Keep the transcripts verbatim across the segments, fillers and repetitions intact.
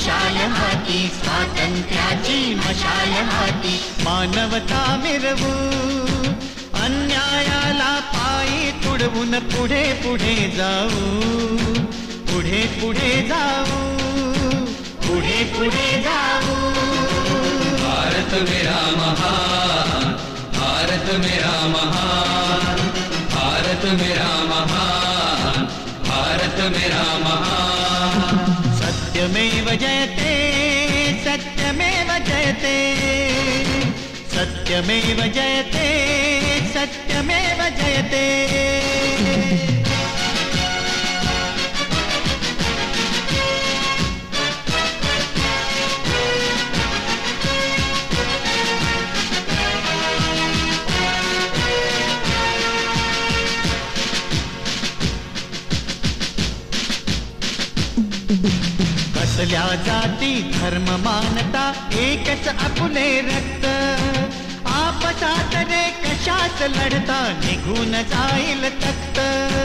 मशाल हाती, स्वातंत्र्याची मशाल हाती. मानवता मिरवू, अन्यायाला पायी तुडवून पुढे पुढे जाऊ, पुढे पुढे जाऊ, पुढे पुढे जाऊ. भारत मेरा महान, भारत मेरा महान, भारत मेरा महान, भारत मेरा महान. सत्यमेव जयते, सत्यमेव जयते, सत्यमेव जयते, सत्यमेव जयते. कसल्या जाती धर्म मानता एकच आपुले रक्त, आपसात रे कशाच लढता निघून जाईल तख्त.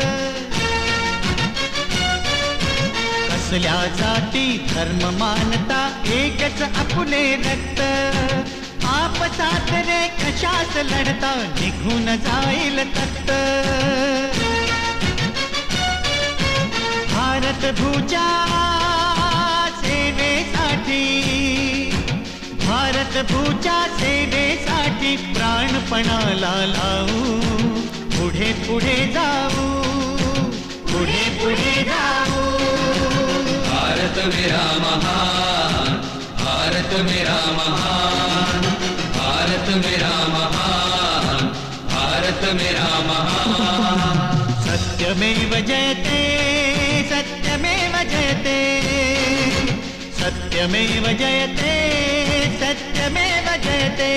कसल्या जाती धर्म मानता एकच आपुले रक्त, आपसात रे कशाच लढता निघून जाईल तख्त. भारत भूच्या सेवेसाठी, भारत भूच्या सेवेसाठी प्राणपणाला लावू, पुढे पुढे जाऊ, पुढे पुढे जाऊ. भारत मेरा महान, भारत मेरा महान, भारत मेरा महान, भारत मेरा महान. सत्यमेव जयते, सत्यमेव जयते, सत्यमेव जयते, सत्यमेव जयते.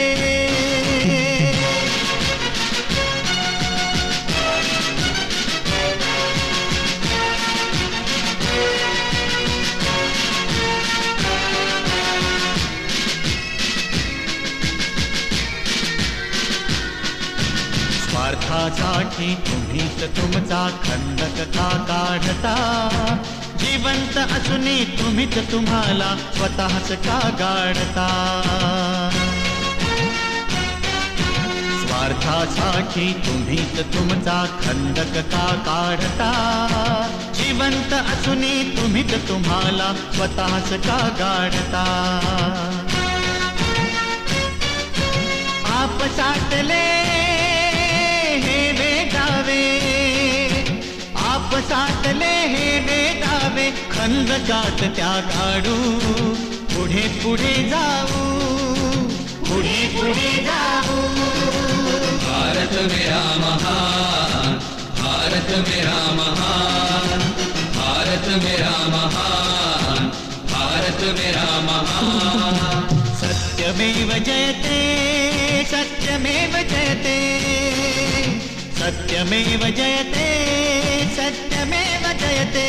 स्वार्थासाठी तुम्हीच तुमचा खंडक का काढता, जिवंत असूनी तुम्हीच तुम्हाला स्वतःच का गाडता. स्वार्थासाठी तुम्हीच तुमचा खंडक का काढता, जिवंत असूनी तुम्हीच तुम्हाला स्वतःच का गाडता. आपसातले हे वेगावे, आपसातले हे वेगावे खंदकात त्या काढू, पुढे पुढे जाऊ, पुढे पुढे जाऊ. भारत मेरा महान, भारत मेरा महान, भारत मेरा महान, भारत मेरा महान. सत्यमेव जयते, सत्यमेव जयते, सत्यमेव जयते, सत्यमेव जयते.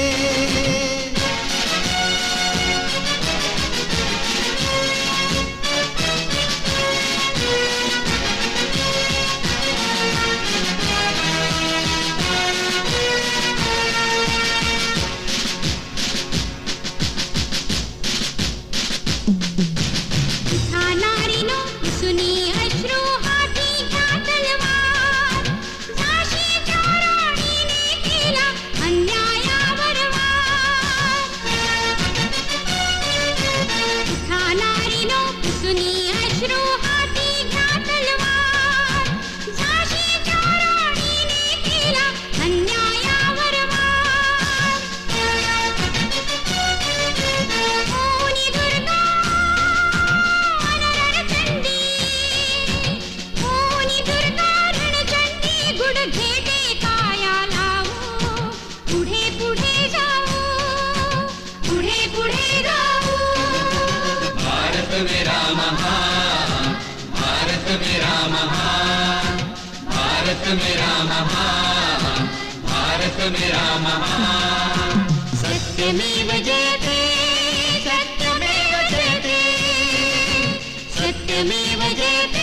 मेरा महान, भारत मेरा महान. सत्यमेव जयते, सत्यमेव जयते, सत्यमेव जयते.